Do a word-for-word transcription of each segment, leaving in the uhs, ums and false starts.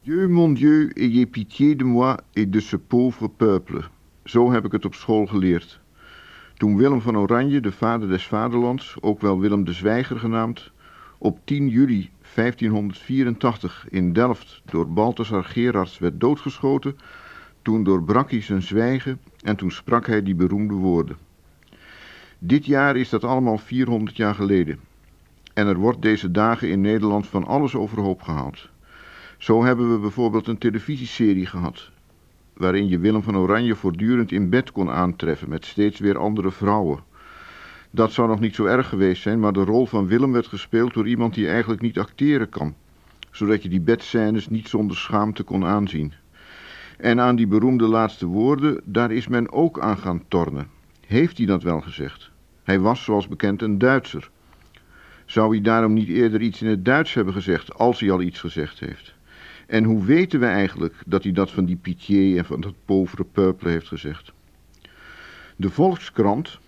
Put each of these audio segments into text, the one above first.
Dieu, mon Dieu, ayez pitié de moi et de ce pauvre peuple. Zo heb ik het op school geleerd. Toen Willem van Oranje, de vader des vaderlands, ook wel Willem de Zwijger genaamd, op tien juli vijftienhonderdvierentachtig in Delft door Balthasar Gerards werd doodgeschoten, toen doorbrak hij zijn zwijgen en toen sprak hij die beroemde woorden. Dit jaar is dat allemaal vierhonderd jaar geleden. En er wordt deze dagen in Nederland van alles overhoop gehaald. Zo hebben we bijvoorbeeld een televisieserie gehad, waarin je Willem van Oranje voortdurend in bed kon aantreffen met steeds weer andere vrouwen. Dat zou nog niet zo erg geweest zijn, maar de rol van Willem werd gespeeld door iemand die eigenlijk niet acteren kan, zodat je die bedscènes niet zonder schaamte kon aanzien. En aan die beroemde laatste woorden, daar is men ook aan gaan tornen. Heeft hij dat wel gezegd? Hij was, zoals bekend, een Duitser. Zou hij daarom niet eerder iets in het Duits hebben gezegd, als hij al iets gezegd heeft? En hoe weten we eigenlijk dat hij dat van die pitié en van dat pauvre peuple heeft gezegd? De Volkskrant,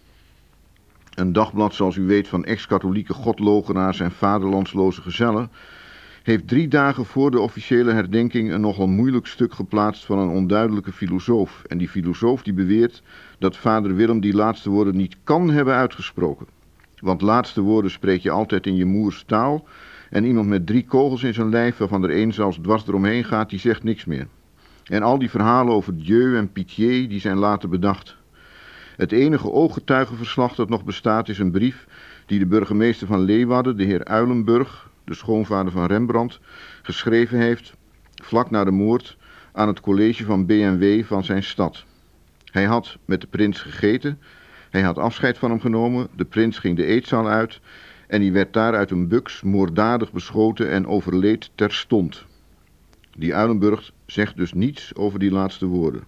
een dagblad zoals u weet van ex-katholieke godlogenaars en vaderlandsloze gezellen, heeft drie dagen voor de officiële herdenking een nogal moeilijk stuk geplaatst van een onduidelijke filosoof. En die filosoof die beweert dat vader Willem die laatste woorden niet kan hebben uitgesproken. Want laatste woorden spreek je altijd in je moers taal. En iemand met drie kogels in zijn lijf, waarvan er één zelfs dwars eromheen gaat, die zegt niks meer. En al die verhalen over Dieu en pitié, die zijn later bedacht. Het enige ooggetuigenverslag dat nog bestaat is een brief die de burgemeester van Leeuwarden, de heer Uilenburg, de schoonvader van Rembrandt, geschreven heeft, vlak na de moord, aan het college van B en W van zijn stad. Hij had met de prins gegeten, hij had afscheid van hem genomen, de prins ging de eetzaal uit en die werd daar uit een buks moorddadig beschoten en overleed terstond. Die Uilenburg zegt dus niets over die laatste woorden.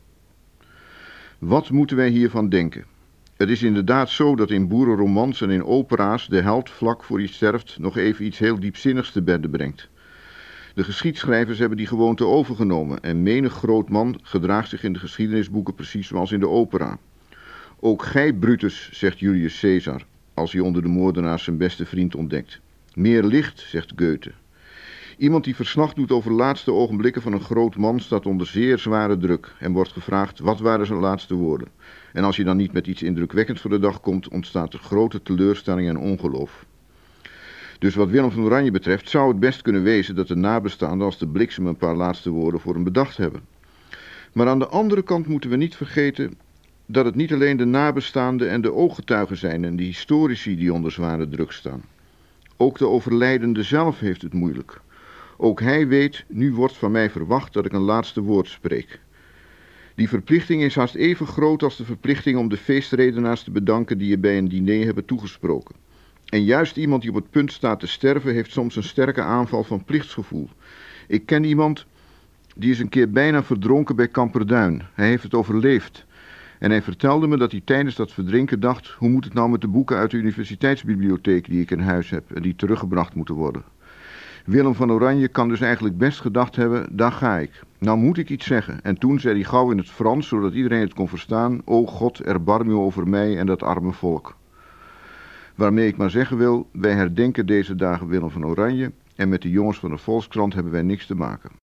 Wat moeten wij hiervan denken? Het is inderdaad zo dat in boerenromans en in opera's de held vlak voor hij sterft nog even iets heel diepzinnigs te bedde brengt. De geschiedschrijvers hebben die gewoonte overgenomen en menig groot man gedraagt zich in de geschiedenisboeken precies zoals in de opera. Ook gij, Brutus, zegt Julius Caesar, als hij onder de moordenaars zijn beste vriend ontdekt. Meer licht, zegt Goethe. Iemand die verslag doet over de laatste ogenblikken van een groot man staat onder zeer zware druk en wordt gevraagd wat waren zijn laatste woorden. En als je dan niet met iets indrukwekkends voor de dag komt, ontstaat er grote teleurstelling en ongeloof. Dus wat Willem van Oranje betreft zou het best kunnen wezen dat de nabestaanden als de bliksem een paar laatste woorden voor hem bedacht hebben. Maar aan de andere kant moeten we niet vergeten dat het niet alleen de nabestaanden en de ooggetuigen zijn en de historici die onder zware druk staan. Ook de overlijdende zelf heeft het moeilijk. Ook hij weet, nu wordt van mij verwacht dat ik een laatste woord spreek. Die verplichting is haast even groot als de verplichting om de feestredenaars te bedanken die je bij een diner hebben toegesproken. En juist iemand die op het punt staat te sterven heeft soms een sterke aanval van plichtsgevoel. Ik ken iemand die is een keer bijna verdronken bij Kamperduin. Hij heeft het overleefd. En hij vertelde me dat hij tijdens dat verdrinken dacht, hoe moet het nou met de boeken uit de universiteitsbibliotheek die ik in huis heb en die teruggebracht moeten worden. Willem van Oranje kan dus eigenlijk best gedacht hebben, daar ga ik. Nou moet ik iets zeggen. En toen zei hij gauw in het Frans, zodat iedereen het kon verstaan, o God, erbarm u over mij en dat arme volk. Waarmee ik maar zeggen wil, wij herdenken deze dagen Willem van Oranje en met de jongens van de Volkskrant hebben wij niks te maken.